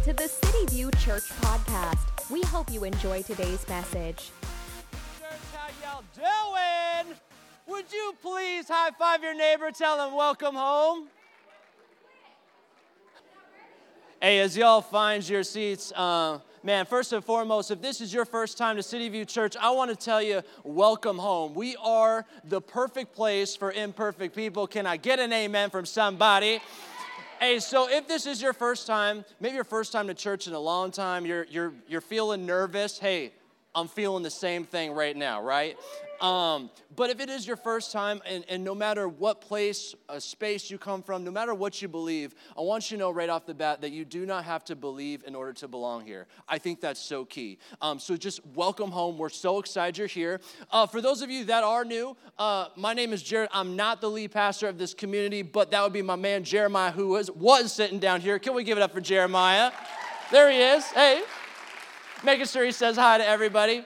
to the City View Church podcast. We hope you enjoy today's message. Church, how y'all doing? Would you please high five your neighbor, tell them welcome home? Hey, as y'all find your seats, man, first and foremost, if this is your first time to City View Church, I want to tell you, welcome home. We are the perfect place for imperfect people. Can I get an amen from somebody? Hey, so if this is your first time, maybe your first time to church in a long time, you're feeling nervous. Hey, I'm feeling the same thing right now, right? But if it is your first time, and no matter what place, space you come from, no matter what you believe, I want you to know right off the bat that you do not have to believe in order to belong here. I think that's so key. So just welcome home. We're so excited you're here. For those of you that are new, my name is Jared. I'm not the lead pastor of this community, but that would be my man Jeremiah, who was sitting down here. Can we give it up for Jeremiah? There he is. Hey. Making sure he says hi to everybody.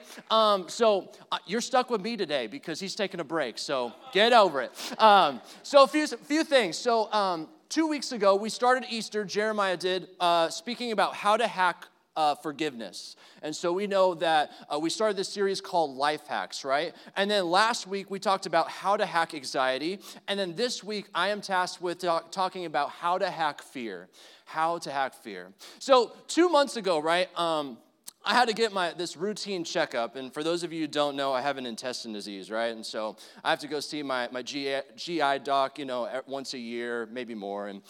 So you're stuck with me today because he's taking a break, so get over it. So a few things. So 2 weeks ago, we started Easter, Jeremiah did, speaking about how to hack forgiveness. And so we know that we started this series called Life Hacks, right? And then last week, we talked about how to hack anxiety. And then this week, I am tasked with talking about how to hack fear. How to hack fear. So 2 months ago, right, I had to get this routine checkup, and for those of you who don't know, I have an intestine disease, right? And so I have to go see my GI doc, once a year, maybe more. And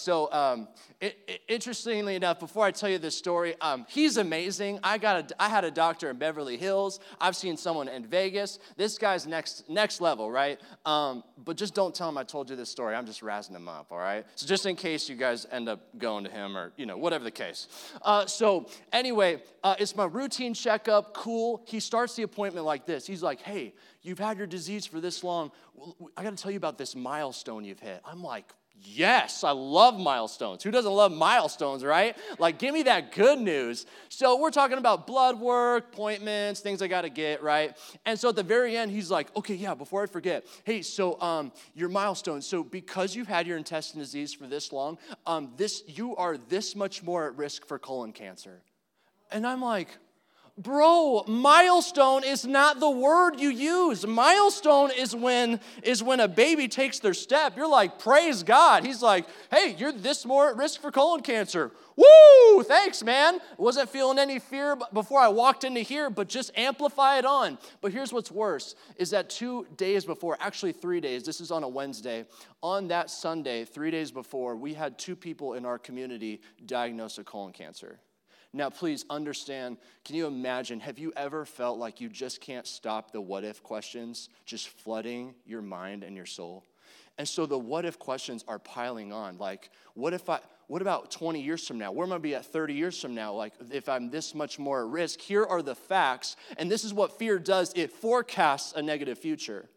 so, interestingly enough, before I tell you this story, he's amazing. I had a doctor in Beverly Hills. I've seen someone in Vegas. This guy's next level, right? But just don't tell him I told you this story. I'm just razzing him up, all right? So just in case you guys end up going to him or whatever the case. So anyway. It's my routine checkup, cool. He starts the appointment like this. He's like, hey, you've had your disease for this long. I got to tell you about this milestone you've hit. I'm like, yes, I love milestones. Who doesn't love milestones, right? Like, give me that good news. So we're talking about blood work, appointments, things I got to get, right? And so at the very end, he's like, okay, yeah, before I forget, hey, so your milestone. So because you've had your intestine disease for this long, you are this much more at risk for colon cancer. And I'm like, bro, milestone is not the word you use. Milestone is when a baby takes their step. You're like, praise God. He's like, hey, you're this more at risk for colon cancer. Woo, thanks, man. Wasn't feeling any fear before I walked into here, but just amplify it on. But here's what's worse, is that 2 days before, actually 3 days, this is on a Wednesday, on that Sunday, 3 days before, we had 2 people in our community diagnosed with colon cancer. Now, please understand, can you imagine, have you ever felt like you just can't stop the what-if questions just flooding your mind and your soul? And so the what-if questions are piling on. Like, what about 20 years from now? Where am I going to be at 30 years from now? Like, if I'm this much more at risk, here are the facts. And this is what fear does. It forecasts a negative future.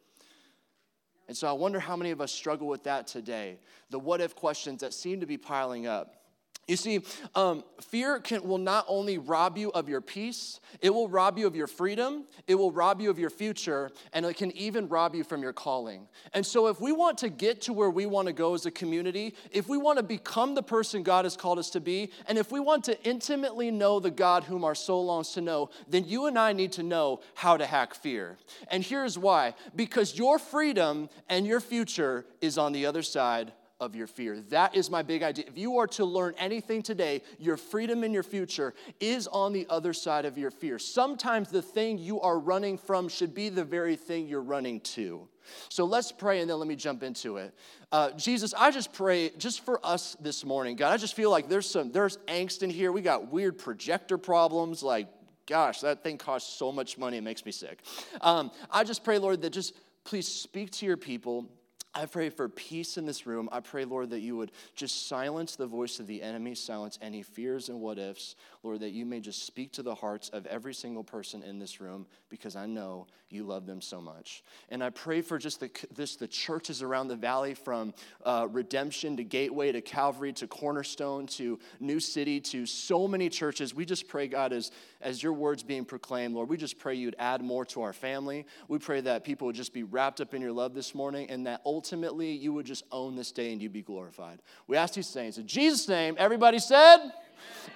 And so I wonder how many of us struggle with that today. The what-if questions that seem to be piling up. You see, fear will not only rob you of your peace, it will rob you of your freedom, it will rob you of your future, and it can even rob you from your calling. And so if we want to get to where we want to go as a community, if we want to become the person God has called us to be, and if we want to intimately know the God whom our soul longs to know, then you and I need to know how to hack fear. And here's why. Because your freedom and your future is on the other side of your fear. That is my big idea. If you are to learn anything today, your freedom and your future is on the other side of your fear. Sometimes the thing you are running from should be the very thing you're running to. So let's pray and then let me jump into it. Jesus, I just pray just for us this morning. God, I just feel like there's angst in here. We got weird projector problems. Like, gosh, that thing costs so much money. It makes me sick. I just pray, Lord, that just please speak to your people. I pray for peace in this room. I pray, Lord, that you would just silence the voice of the enemy, silence any fears and what-ifs. Lord, that you may just speak to the hearts of every single person in this room because I know you love them so much. And I pray for just the churches around the valley from Redemption to Gateway to Calvary to Cornerstone to New City to so many churches. We just pray, God, as your word's being proclaimed, Lord, we just pray you'd add more to our family. We pray that people would just be wrapped up in your love this morning and that ultimately you would just own this day and you'd be glorified. We ask these things in Jesus' name. Everybody said?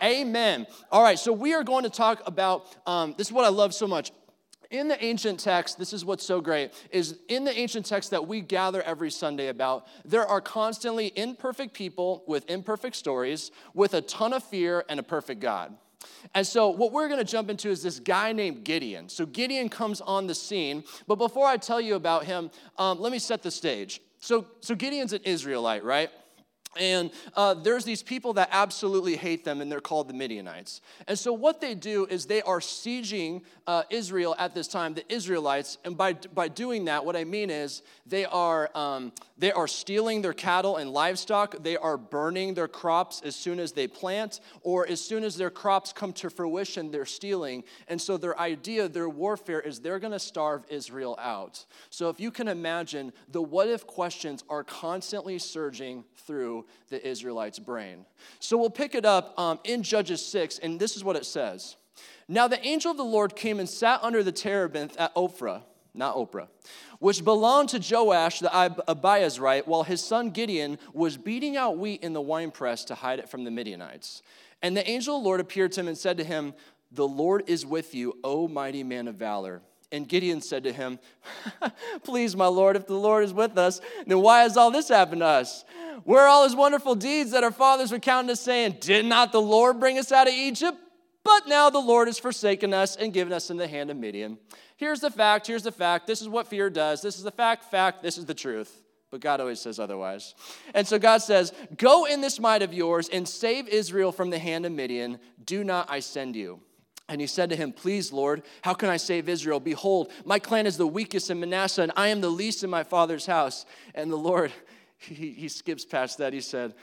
Amen. All right, so we are going to talk about, this is what I love so much. In the ancient text, this is what's so great, is in the ancient text that we gather every Sunday about, there are constantly imperfect people with imperfect stories, with a ton of fear and a perfect God. And so what we're going to jump into is this guy named Gideon. So Gideon comes on the scene, but before I tell you about him, let me set the stage. So Gideon's an Israelite, right? And there's these people that absolutely hate them, and they're called the Midianites. And so what they do is they are sieging Israel at this time, the Israelites. And by doing that, what I mean is they are stealing their cattle and livestock. They are burning their crops as soon as they plant, or as soon as their crops come to fruition, they're stealing. And so their idea, their warfare is they're going to starve Israel out. So if you can imagine, the what-if questions are constantly surging through the Israelites' brain. So we'll pick it up in Judges 6, and this is what it says. Now the angel of the Lord came and sat under the terebinth at Ophrah, not Oprah, which belonged to Joash the Abiezrite, while his son Gideon was beating out wheat in the winepress to hide it from the Midianites. And the angel of the Lord appeared to him and said to him, "The Lord is with you, O mighty man of valor." And Gideon said to him, "Please, my Lord, if the Lord is with us, then why has all this happened to us? Where are all his wonderful deeds that our fathers recounted us, saying, did not the Lord bring us out of Egypt? But now the Lord has forsaken us and given us in the hand of Midian. Here's the fact, this is what fear does. This is the fact, this is the truth." But God always says otherwise. And so God says, "Go in this might of yours and save Israel from the hand of Midian. Do not I send you?" And he said to him, "Please, Lord, how can I save Israel? Behold, my clan is the weakest in Manasseh, and I am the least in my father's house." And the Lord, he skips past that. He said,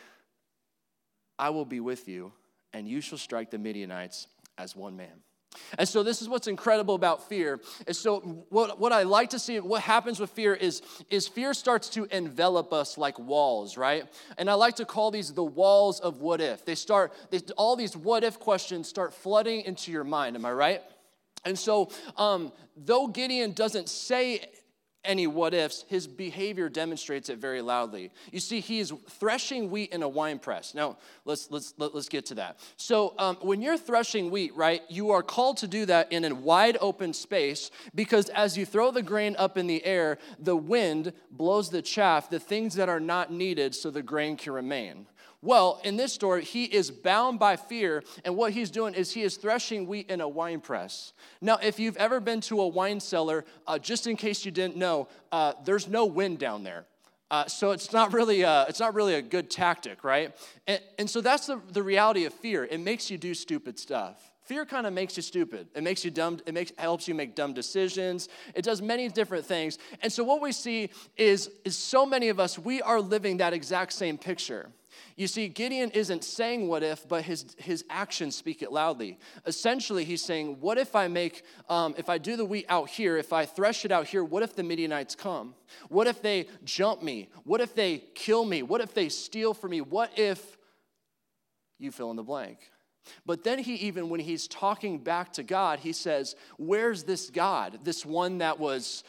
"I will be with you, and you shall strike the Midianites as one man." And so this is what's incredible about fear. And so what I like to see, what happens with fear is fear starts to envelop us like walls, right? And I like to call these the walls of what if. All these what if questions start flooding into your mind, am I right? And so though Gideon doesn't say any what ifs, his behavior demonstrates it very loudly. You see, he is threshing wheat in a wine press. Now, let's get to that. So when you're threshing wheat, right, you are called to do that in a wide open space, because as you throw the grain up in the air, the wind blows the chaff, the things that are not needed, so the grain can remain. Well, in this story, he is bound by fear, and what he's doing is he is threshing wheat in a wine press. Now, if you've ever been to a wine cellar, just in case you didn't know, there's no wind down there. So it's not really a good tactic, right? And so that's the reality of fear. It makes you do stupid stuff. Fear kind of makes you stupid. It makes you dumb. Helps you make dumb decisions. It does many different things. And so what we see is so many of us, we are living that exact same picture. You see, Gideon isn't saying what if, but his actions speak it loudly. Essentially, he's saying, what if if I do the wheat out here, if I thresh it out here, what if the Midianites come? What if they jump me? What if they kill me? What if they steal from me? What if you fill in the blank? But then when he's talking back to God, he says, where's this God? This one that was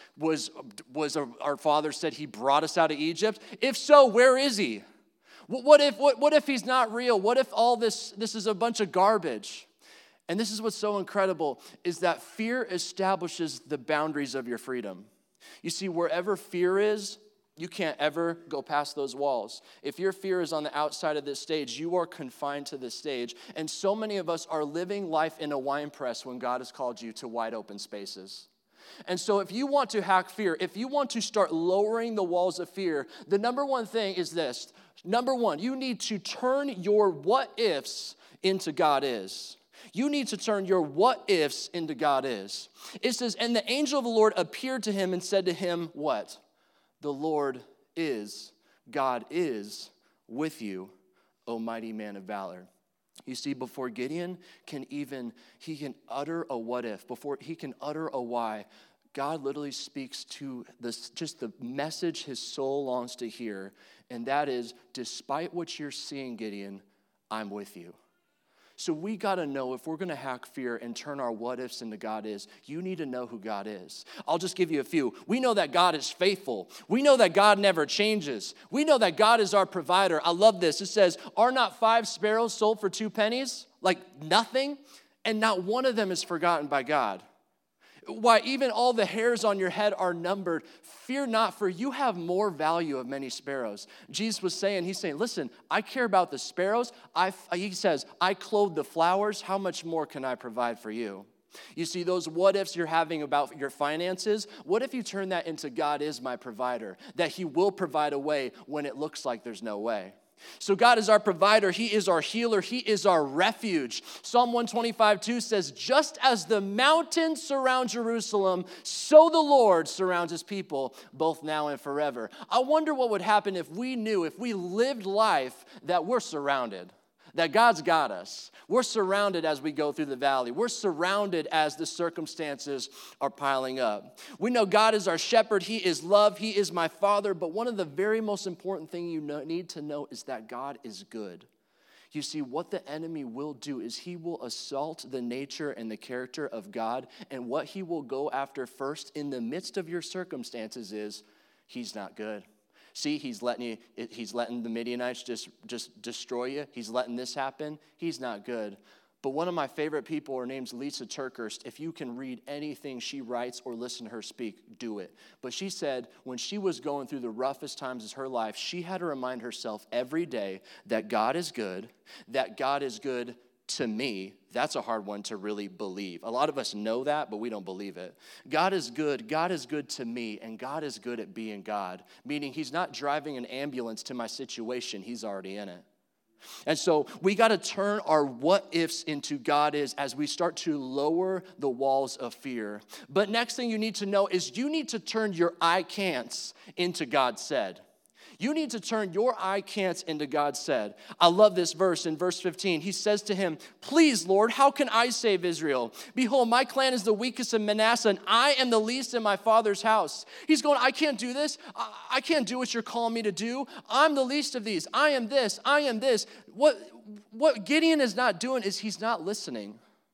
our father said he brought us out of Egypt? If so, where is he? What if he's not real? What if all this is a bunch of garbage? And this is what's so incredible, is that fear establishes the boundaries of your freedom. You see, wherever fear is, you can't ever go past those walls. If your fear is on the outside of this stage, you are confined to this stage. And so many of us are living life in a wine press when God has called you to wide open spaces. And so if you want to hack fear, if you want to start lowering the walls of fear, the number one thing is this. Number one, you need to turn your what ifs into God is. You need to turn your what ifs into God is. It says, and the angel of the Lord appeared to him and said to him, what? The Lord is, God is with you, O mighty man of valor. You see, before Gideon can utter a what if, before he can utter a why, God literally speaks to just the message his soul longs to hear, and that is, despite what you're seeing, Gideon, I'm with you. So we got to know, if we're going to hack fear and turn our what ifs into God is, you need to know who God is. I'll just give you a few. We know that God is faithful. We know that God never changes. We know that God is our provider. I love this. It says, are not 5 sparrows sold for 2 pennies? Like nothing? And not one of them is forgotten by God. Why, even all the hairs on your head are numbered. Fear not, for you have more value of many sparrows. Jesus was saying, he's saying, listen, I care about the sparrows. He says, I clothe the flowers. How much more can I provide for you? You see, those what ifs you're having about your finances, what if you turn that into God is my provider, that he will provide a way when it looks like there's no way? So God is our provider. He is our healer. He is our refuge. Psalm 125:2 says, just as the mountains surround Jerusalem, so the Lord surrounds his people, both now and forever. I wonder what would happen if we knew, if we lived life that we're surrounded, that God's got us. We're surrounded as we go through the valley. We're surrounded as the circumstances are piling up. We know God is our shepherd. He is love. He is my father. But one of the very most important things you need to know is that God is good. You see, what the enemy will do is he will assault the nature and the character of God. And what he will go after first in the midst of your circumstances is he's not good. See, he's letting the Midianites just destroy you. He's letting this happen. He's not good. But one of my favorite people, her name's Lisa TerKeurst. If you can read anything she writes or listen to her speak, do it. But she said when she was going through the roughest times of her life, she had to remind herself every day that God is good to me. That's a hard one to really believe. A lot of us know that, but we don't believe it. God is good to me, and God is good at being God, meaning he's not driving an ambulance to my situation, he's already in it. And so we got to turn our what ifs into God is as we start to lower the walls of fear. But next thing you need to know is you need to turn your I can'ts into God said. You need to turn your I can'ts into God said. I love this verse in verse 15. He says to him, please, Lord, how can I save Israel? Behold, my clan is the weakest in Manasseh, and I am the least in my father's house. He's going, I can't do this. I can't do what you're calling me to do. I'm the least of these. I am this. I am this. What Gideon is not doing is he's not listening.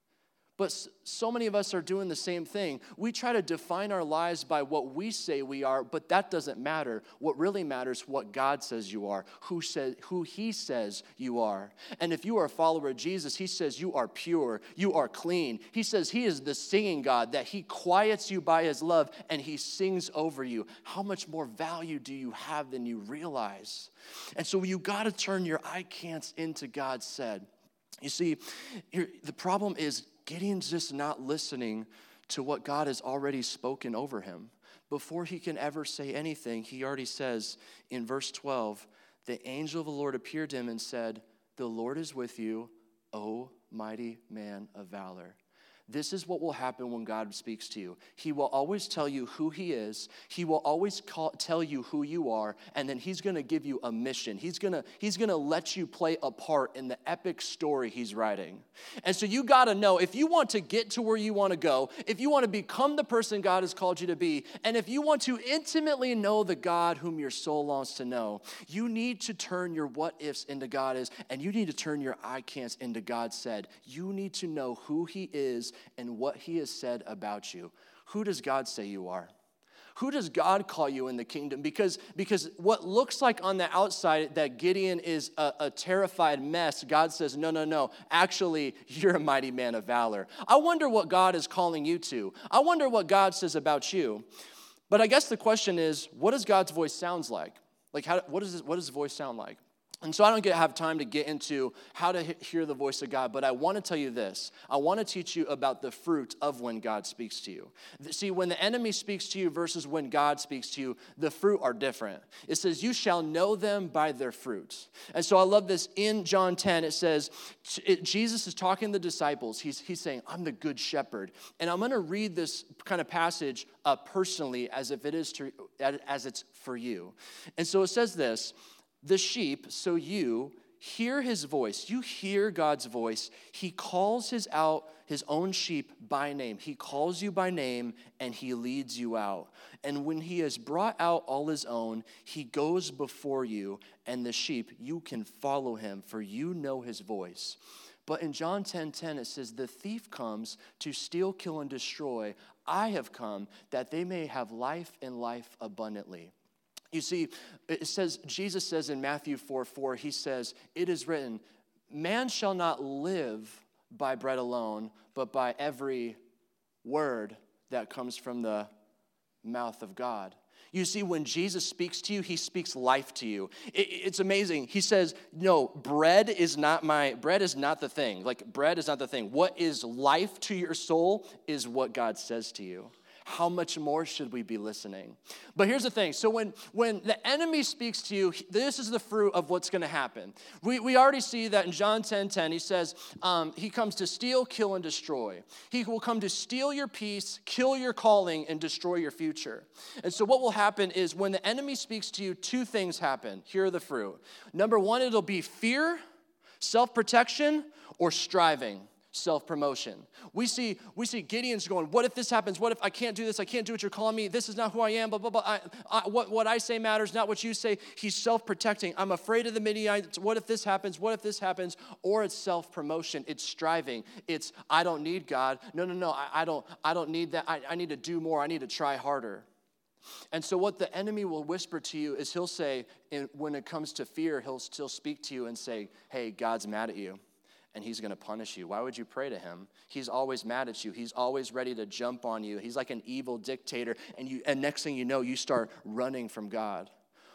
But so many of us are doing the same thing. We try to define our lives by what we say we are, but that doesn't matter. What really matters is what God says you are, who he says you are. And if you are a follower of Jesus, he says you are pure, you are clean. He says he is the singing God, that he quiets you by his love and he sings over you. How much more value do you have than you realize? And so you got to turn your I can'ts into God said. You see, the problem is Gideon's just not listening to what God has already spoken over him. Before he can ever say anything, he already says in verse 12, the angel of the Lord appeared to him and said, the Lord is with you, O mighty man of valor. This is what will happen when God speaks to you. He will always tell you who he is. He will always tell you who you are, and then he's going to give you a mission. He's going to let you play a part in the epic story he's writing. And so you got to know, if you want to get to where you want to go, if you want to become the person God has called you to be, and if you want to intimately know the God whom your soul longs to know, you need to turn your what ifs into God is, and you need to turn your I can'ts into God said. You need to know who he is and what he has said about you. Who does God say you are? Who does God call you in the kingdom? Because what looks like on the outside that Gideon is a terrified mess, God says, no. Actually, you're a mighty man of valor. I wonder what God is calling you to. I wonder what God says about you. But I guess the question is, what does God's voice sound like? What does his voice sound like? And so I don't have time to get into how to hear the voice of God, but I want to tell you this. I want to teach you about the fruit of when God speaks to you. See, when the enemy speaks to you versus when God speaks to you, the fruit are different. It says, you shall know them by their fruits. And so I love this. In John 10, it says, Jesus is talking to the disciples. He's saying, I'm the good shepherd. And I'm going to read this kind of passage personally as if as it's for you. And so it says this, the sheep, so you, hear his voice. You hear God's voice. He calls his own sheep by name. He calls you by name and he leads you out. And when he has brought out all his own, he goes before you, and the sheep, you can follow him, for you know his voice. But in John 10:10, it says, the thief comes to steal, kill, and destroy. I have come that they may have life and life abundantly. You see, it says, Jesus says in Matthew 4:4, he says, it is written, man shall not live by bread alone, but by every word that comes from the mouth of God. You see, when Jesus speaks to you, he speaks life to you. It's amazing. He says, no, bread is not the thing. Like, bread is not the thing. What is life to your soul is what God says to you. How much more should we be listening? But here's the thing. So when the enemy speaks to you, this is the fruit of what's going to happen. We already see that in John 10:10, he says, he comes to steal, kill, and destroy. He will come to steal your peace, kill your calling, and destroy your future. And so what will happen is when the enemy speaks to you, two things happen. Here are the fruit. Number one, it'll be fear, self-protection, or striving. Self-promotion. We see Gideon's going, what if this happens? What if I can't do this? I can't do what you're calling me. This is not who I am, blah, blah, blah. What I say matters, not what you say. He's self-protecting. I'm afraid of the Midianites. What if this happens? What if this happens? Or it's self-promotion. It's striving. It's, I don't need God. No. I don't need that. I need to do more. I need to try harder. And so what the enemy will whisper to you is he'll say, when it comes to fear, he'll still speak to you and say, hey, God's mad at you. And he's going to punish you. Why would you pray to him? He's always mad at you. He's always ready to jump on you. He's like an evil dictator. And next thing you know, you start running from God.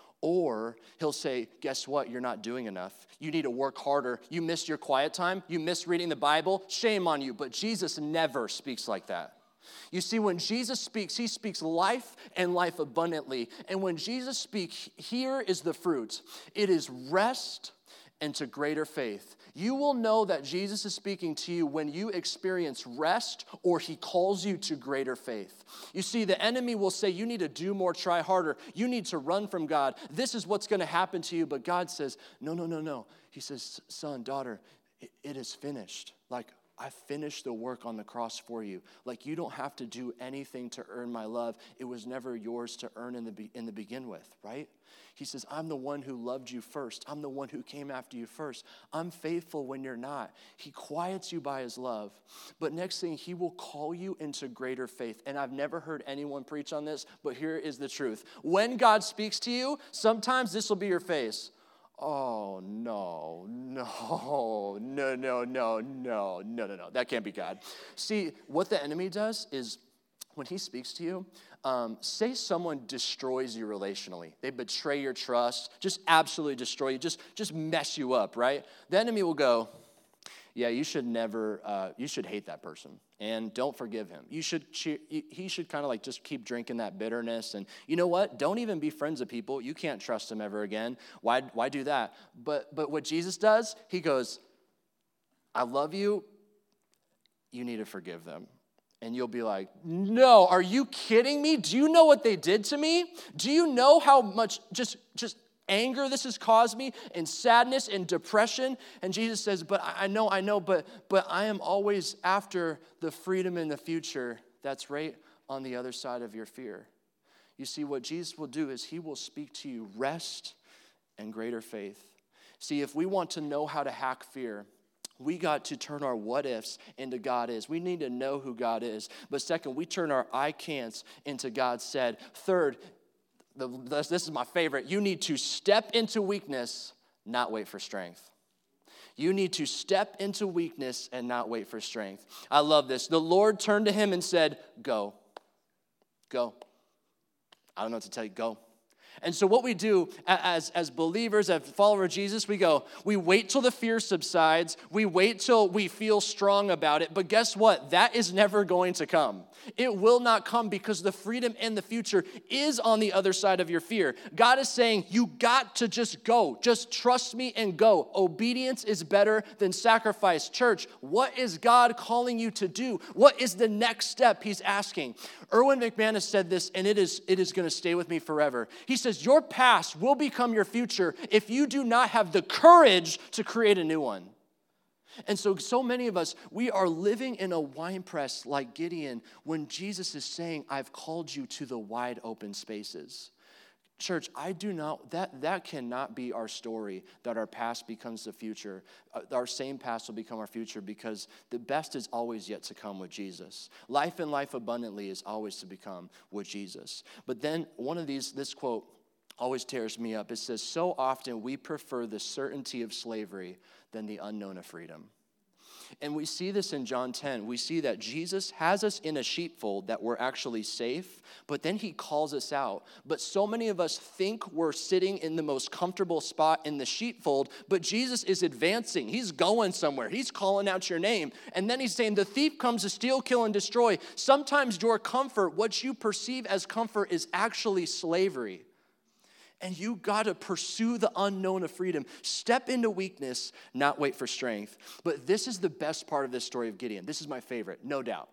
Or he'll say, guess what? You're not doing enough. You need to work harder. You missed your quiet time. You missed reading the Bible. Shame on you. But Jesus never speaks like that. You see, when Jesus speaks, he speaks life and life abundantly. And when Jesus speaks, here is the fruit. It is rest and to greater faith. You will know that Jesus is speaking to you when you experience rest or he calls you to greater faith. You see, the enemy will say, you need to do more, try harder. You need to run from God. This is what's going to happen to you. But God says, no. He says, son, daughter, it is finished. Like, I finished the work on the cross for you. Like, you don't have to do anything to earn my love. It was never yours to earn in the begin with, right? He says, I'm the one who loved you first. I'm the one who came after you first. I'm faithful when you're not. He quiets you by his love. But next thing, he will call you into greater faith. And I've never heard anyone preach on this, but here is the truth. When God speaks to you, sometimes this will be your face. Oh, no. That can't be God. See, what the enemy does is when he speaks to you, say someone destroys you relationally. They betray your trust, just absolutely destroy you, just mess you up, right? The enemy will go, yeah, you should hate that person and don't forgive him. He should kind of like just keep drinking that bitterness. And you know what? Don't even be friends with people. You can't trust them ever again. Why do that? But what Jesus does, he goes, I love you. You need to forgive them. And you'll be like, no, are you kidding me? Do you know what they did to me? Do you know how much just anger this has caused me, and sadness and depression? And Jesus says, but I know, but I am always after the freedom in the future that's right on the other side of your fear. You see, what Jesus will do is he will speak to you rest and greater faith. See, if we want to know how to hack fear, we got to turn our what ifs into God is. We need to know who God is. But second, we turn our I can'ts into God said. Third, this is my favorite. You need to step into weakness, not wait for strength. You need to step into weakness and not wait for strength. I love this. The Lord turned to him and said, go. Go. I don't know what to tell you. Go. And so what we do as believers, as followers of Jesus, we wait till the fear subsides. We wait till we feel strong about it. But guess what? That is never going to come. It will not come because the freedom and the future is on the other side of your fear. God is saying, you got to just go. Just trust me and go. Obedience is better than sacrifice. Church, what is God calling you to do? What is the next step he's asking? Erwin McManus said this, and it is going to stay with me forever. He says, says your past will become your future if you do not have the courage to create a new one. And so many of us, we are living in a winepress like Gideon when Jesus is saying, I've called you to the wide open spaces. Church, that cannot be our story, that our past becomes the future. Our same past will become our future because the best is always yet to come with Jesus. Life and life abundantly is always to become with Jesus. But then this quote always tears me up. It says, so often we prefer the certainty of slavery than the unknown of freedom. And we see this in John 10. We see that Jesus has us in a sheepfold that we're actually safe, but then he calls us out. But so many of us think we're sitting in the most comfortable spot in the sheepfold, but Jesus is advancing. He's going somewhere. He's calling out your name. And then he's saying, the thief comes to steal, kill, and destroy. Sometimes your comfort, what you perceive as comfort, is actually slavery. And you got to pursue the unknown of freedom. Step into weakness, not wait for strength. But this is the best part of this story of Gideon. This is my favorite, no doubt.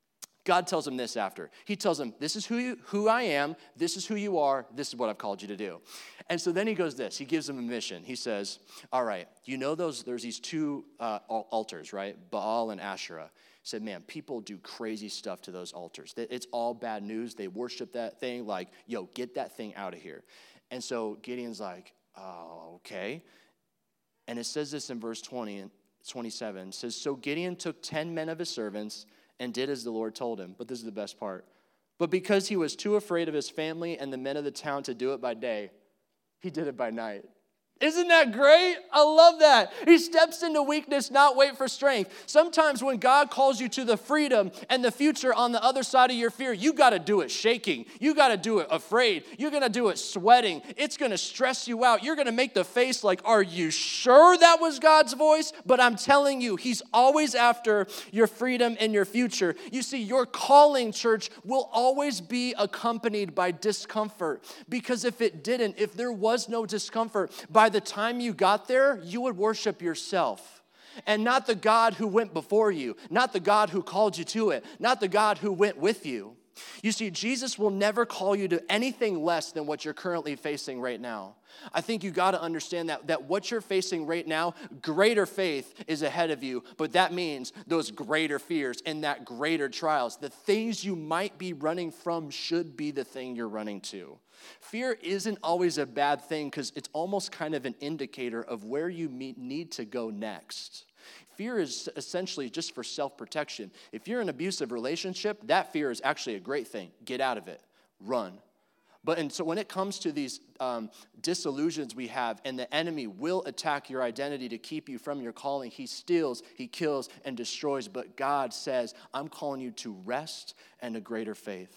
God tells him this after. He tells him, this is who I am, this is who you are, this is what I've called you to do. And so then he goes this, he gives him a mission. He says, all right, you know there's these two altars, right? Baal and Asherah. He said, man, people do crazy stuff to those altars. It's all bad news. They worship that thing like, yo, get that thing out of here. And so Gideon's like, oh, okay. And it says this in verse 20 and 27. It says, so Gideon took 10 men of his servants and did as the Lord told him. But this is the best part. But because he was too afraid of his family and the men of the town to do it by day, he did it by night. Isn't that great? I love that. He steps into weakness, not wait for strength. Sometimes when God calls you to the freedom and the future on the other side of your fear, you got to do it shaking. You got to do it afraid. You're going to do it sweating. It's going to stress you out. You're going to make the face like, are you sure that was God's voice? But I'm telling you, he's always after your freedom and your future. You see, your calling, church, will always be accompanied by discomfort. Because if it didn't, if there was no discomfort, by the time you got there, you would worship yourself and not the God who went before you, not the God who called you to it, not the God who went with you. You see, Jesus will never call you to anything less than what you're currently facing right now. I think you got to understand that what you're facing right now, greater faith is ahead of you, but that means those greater fears and that greater trials, the things you might be running from should be the thing you're running to. Fear isn't always a bad thing because it's almost kind of an indicator of where you need to go next. Fear is essentially just for self-protection. If you're in an abusive relationship, that fear is actually a great thing. Get out of it. Run. And so when it comes to these disillusions we have, and the enemy will attack your identity to keep you from your calling, he steals, he kills, and destroys. But God says, I'm calling you to rest and a greater faith.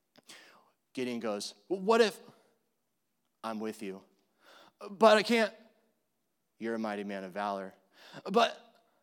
Gideon goes, well, what if I'm with you? But I can't. You're a mighty man of valor. But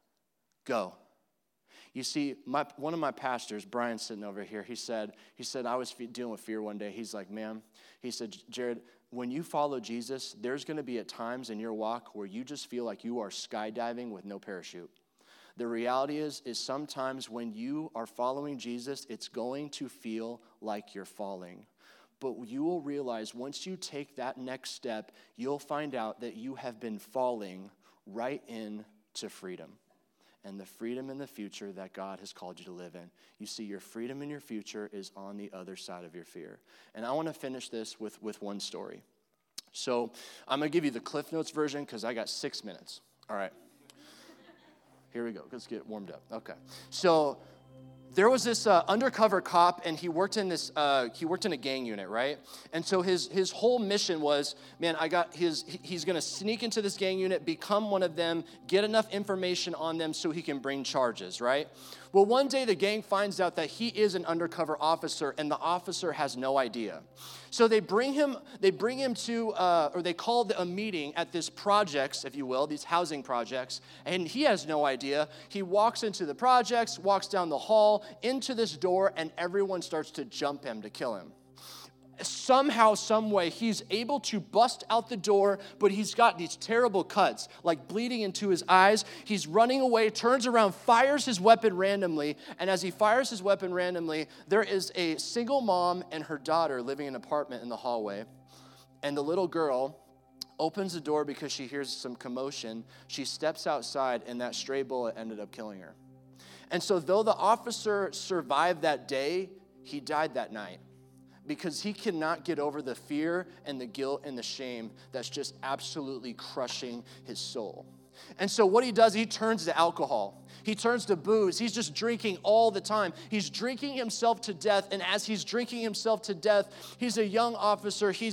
go. You see, one of my pastors, Brian, sitting over here, he said, I was dealing with fear one day. He's like, man, he said, Jared, when you follow Jesus, there's going to be at times in your walk where you just feel like you are skydiving with no parachute. The reality is sometimes when you are following Jesus, it's going to feel like you're falling. But you will realize once you take that next step, you'll find out that you have been falling right into freedom. And the freedom in the future that God has called you to live in. You see, your freedom in your future is on the other side of your fear. And I want to finish this with one story. So I'm going to give you the Cliff Notes version because I got 6 minutes. All right. Here we go. Let's get warmed up. Okay. So there was this undercover cop, and he worked in a gang unit, right? And so his whole mission was, man, he's going to sneak into this gang unit, become one of them, get enough information on them so he can bring charges, right? Well, one day the gang finds out that he is an undercover officer, and the officer has no idea. So they bring him to, or they call a meeting at this projects, if you will, these housing projects, and he has no idea. He walks into the projects, walks down the hall, into this door, and everyone starts to jump him to kill him. Somehow, some way, he's able to bust out the door, but he's got these terrible cuts, like bleeding into his eyes. He's running away, turns around, fires his weapon randomly, and as he fires his weapon randomly, there is a single mom and her daughter living in an apartment in the hallway. And the little girl opens the door because she hears some commotion. She steps outside, and that stray bullet ended up killing her. And so though the officer survived that day, he died that night because he cannot get over the fear and the guilt and the shame that's just absolutely crushing his soul. And so what he does, he turns to alcohol. He turns to booze. He's just drinking all the time. He's drinking himself to death. And as he's drinking himself to death, he's a young officer. He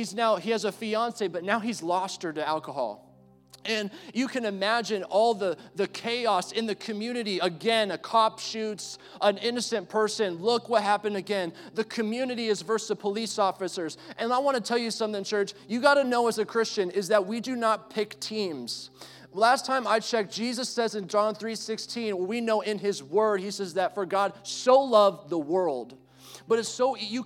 has a fiance, but now he's lost her to alcohol. And you can imagine all the chaos in the community. Again, a cop shoots an innocent person. Look what happened again. The community is versus the police officers. And I want to tell you something, church. You got to know as a Christian is that we do not pick teams. Last time I checked, Jesus says in John 3:16, we know in his word, he says that for God so loved the world. But it's so you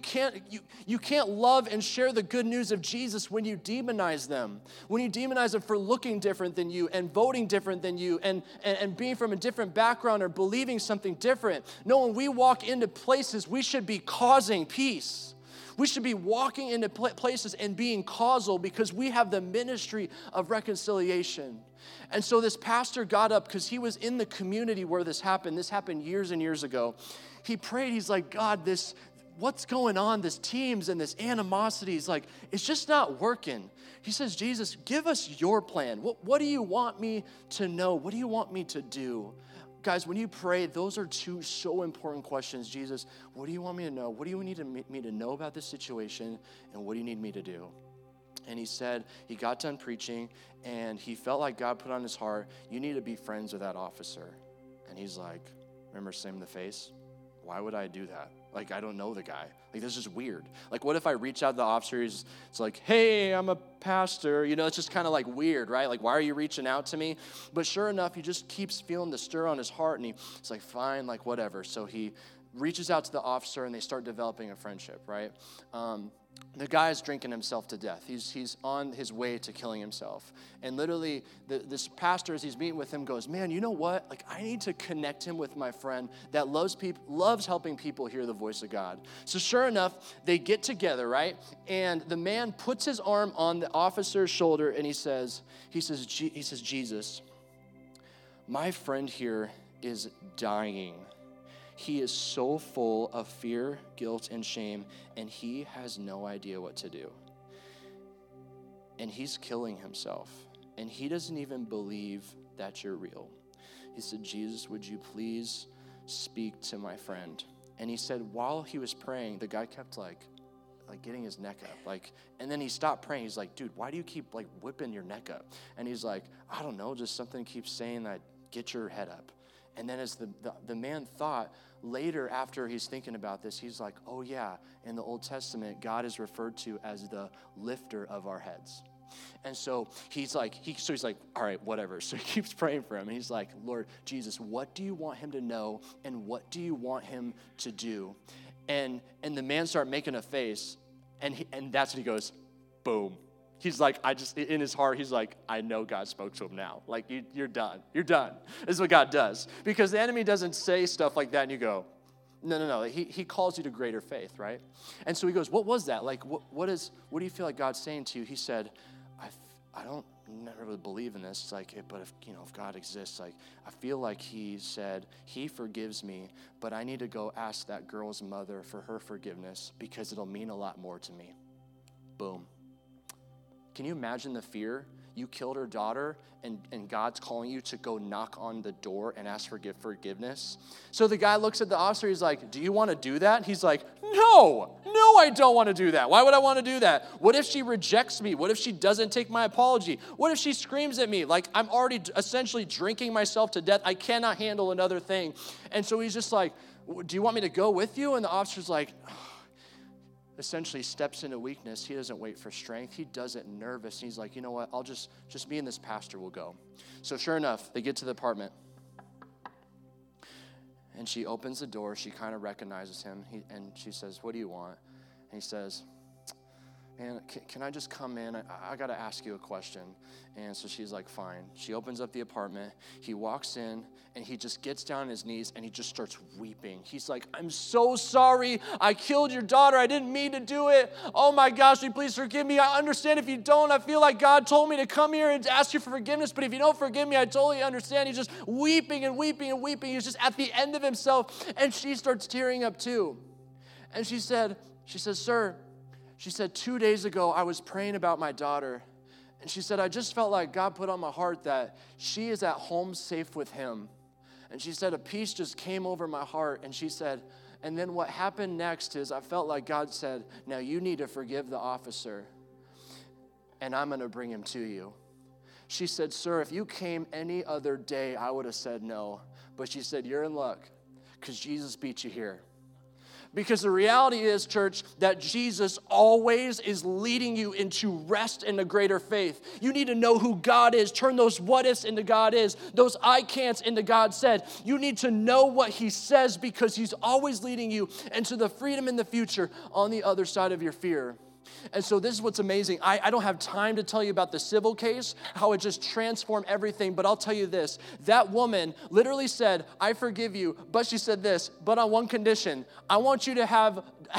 can't love and share the good news of Jesus when you demonize them. When you demonize them for looking different than you and voting different than you and being from a different background or believing something different. No, when we walk into places, we should be causing peace. We should be walking into places and being causal because we have the ministry of reconciliation. And so this pastor got up because he was in the community where this happened. This happened years and years ago. He prayed. He's like, God, what's going on? This teams and this animosity. He's like, it's just not working. He says, Jesus, give us your plan. What do you want me to know? What do you want me to do? Guys, when you pray, those are two so important questions. Jesus, what do you want me to know? What do you need me to know about this situation? And what do you need me to do? And he said, he got done preaching, and he felt like God put on his heart, you need to be friends with that officer. And he's like, remember Sam in the face? Why would I do that? Like, I don't know the guy. Like, this is weird. Like, what if I reach out to the officer? It's like, hey, I'm a pastor. You know, it's just kind of like weird, right? Like, why are you reaching out to me? But sure enough, he just keeps feeling the stir on his heart, and it's like, fine, like, whatever. So he reaches out to the officer, and they start developing a friendship, right? The guy's drinking himself to death. He's on his way to killing himself. And literally, this pastor, as he's meeting with him, goes, man, you know what? Like, I need to connect him with my friend that loves helping people hear the voice of God. So sure enough, they get together, right? And the man puts his arm on the officer's shoulder, and he says, Jesus, my friend here is dying. He is so full of fear, guilt, and shame, and he has no idea what to do. And he's killing himself, and he doesn't even believe that you're real. He said, Jesus, would you please speak to my friend? And he said, while he was praying, the guy kept like getting his neck up, and then he stopped praying. He's like, dude, why do you keep whipping your neck up? And he's like, I don't know, just something keeps saying that, get your head up. And then as the man thought, later after he's thinking about this, he's like, oh yeah, in the Old Testament, God is referred to as the lifter of our heads. And so he's like, all right, whatever. So he keeps praying for him. And he's like, Lord Jesus, what do you want him to know? And what do you want him to do? And the man started making a face, and that's when he goes, boom. He's like, in his heart, he's like, I know God spoke to him now. Like, you're done. You're done. This is what God does. Because the enemy doesn't say stuff like that, and you go, no. He calls you to greater faith, right? And so he goes, what was that? Like, what do you feel like God's saying to you? He said, I don't never really believe in this. It's like, but if God exists, like, I feel like he said, he forgives me, but I need to go ask that girl's mother for her forgiveness because it'll mean a lot more to me. Boom. Can you imagine the fear? You killed her daughter, and God's calling you to go knock on the door and ask for forgiveness. So the guy looks at the officer. He's like, do you want to do that? He's like, no, I don't want to do that. Why would I want to do that? What if she rejects me? What if she doesn't take my apology? What if she screams at me? Like, I'm already essentially drinking myself to death. I cannot handle another thing. And so he's just like, do you want me to go with you? And the officer's like, essentially steps into weakness. He doesn't wait for strength. He does it nervous. And he's like, you know what? I'll just me and this pastor will go. So sure enough, they get to the apartment. And she opens the door. She kind of recognizes him. And she says, what do you want? And he says, man, can I just come in? I got to ask you a question. And so she's like, fine. She opens up the apartment. He walks in, and he just gets down on his knees and he just starts weeping. He's like, I'm so sorry. I killed your daughter. I didn't mean to do it. Oh my gosh, will you please forgive me? I understand if you don't. I feel like God told me to come here and ask you for forgiveness, but if you don't forgive me, I totally understand. He's just weeping and weeping and weeping. He's just at the end of himself, and she starts tearing up too. And she says, sir, she said, 2 days ago, I was praying about my daughter. And she said, I just felt like God put on my heart that she is at home safe with him. And she said, a peace just came over my heart. And she said, and then what happened next is I felt like God said, now you need to forgive the officer, and I'm going to bring him to you. She said, sir, if you came any other day, I would have said no. But she said, you're in luck because Jesus beat you here. Because the reality is, church, that Jesus always is leading you into rest and a greater faith. You need to know who God is. Turn those what ifs into God is, those I can'ts into God said. You need to know what he says because he's always leading you into the freedom in the future on the other side of your fear. And so this is what's amazing. I don't have time to tell you about the civil case, how it just transformed everything, but I'll tell you this. That woman literally said, I forgive you, but she said this, but on one condition. I want you to have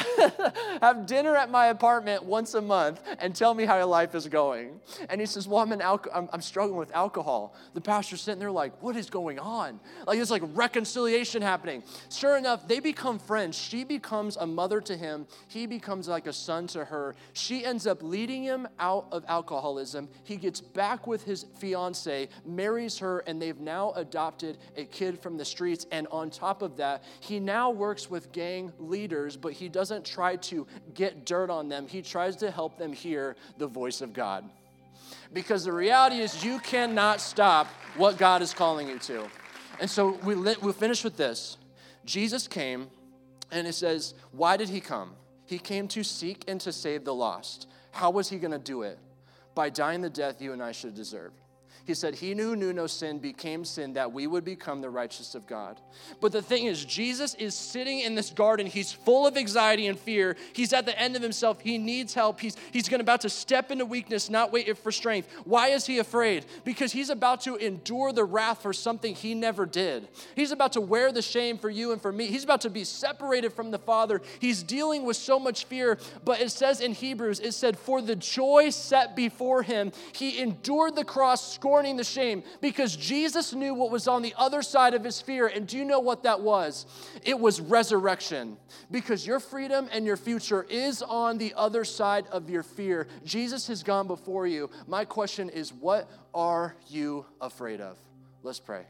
dinner at my apartment once a month and tell me how your life is going. And he says, well, I'm struggling with alcohol. The pastor's sitting there like, what is going on? Like, it's like reconciliation happening. Sure enough, they become friends. She becomes a mother to him. He becomes like a son to her. She ends up leading him out of alcoholism. He gets back with his fiance, marries her, and they've now adopted a kid from the streets. And on top of that, he now works with gang leaders, but he doesn't try to get dirt on them. He tries to help them hear the voice of God. Because the reality is you cannot stop what God is calling you to. And so we'll finish with this. Jesus came, and it says, why did he come? He came to seek and to save the lost. How was he going to do it? By dying the death you and I should deserve. He said, he who knew no sin became sin that we would become the righteousness of God. But the thing is, Jesus is sitting in this garden. He's full of anxiety and fear. He's at the end of himself. He needs help. He's about to step into weakness, not wait for strength. Why is he afraid? Because he's about to endure the wrath for something he never did. He's about to wear the shame for you and for me. He's about to be separated from the Father. He's dealing with so much fear. But it says in Hebrews, it said, for the joy set before him, he endured the cross, scorning the shame, because Jesus knew what was on the other side of his fear. And do you know what that was? It was resurrection. Because your freedom and your future is on the other side of your fear. Jesus has gone before you. My question is, what are you afraid of? Let's pray.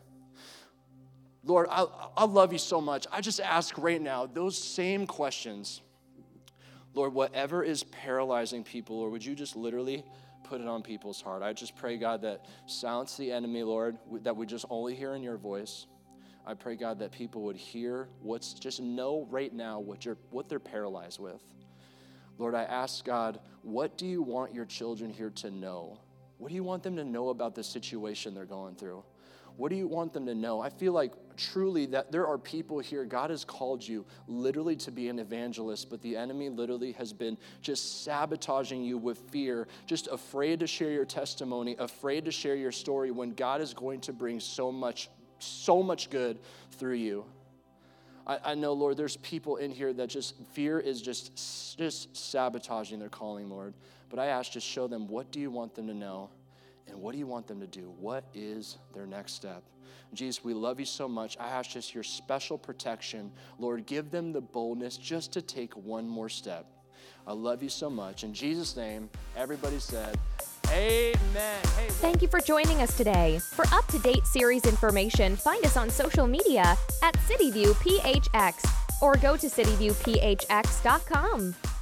Lord, I love you so much. I just ask right now those same questions. Lord, whatever is paralyzing people, or would you just literally put it on people's heart? I just pray, God, that silence the enemy, Lord, that we just only hear in your voice. I pray, God, that people would hear just know right now what they're paralyzed with. Lord, I ask, God, what do you want your children here to know? What do you want them to know about the situation they're going through? What do you want them to know? I feel like truly that there are people here, God has called you literally to be an evangelist, but the enemy literally has been just sabotaging you with fear, just afraid to share your testimony, afraid to share your story when God is going to bring so much good through you. I know, Lord, there's people in here that just fear is just sabotaging their calling, Lord. But I ask, just show them, what do you want them to know? And what do you want them to do? What is their next step? Jesus, we love you so much. I ask just your special protection. Lord, give them the boldness just to take one more step. I love you so much. In Jesus' name, everybody said, amen. Hey, thank you for joining us today. For up-to-date series information, find us on social media at CityViewPHX or go to cityviewphx.com.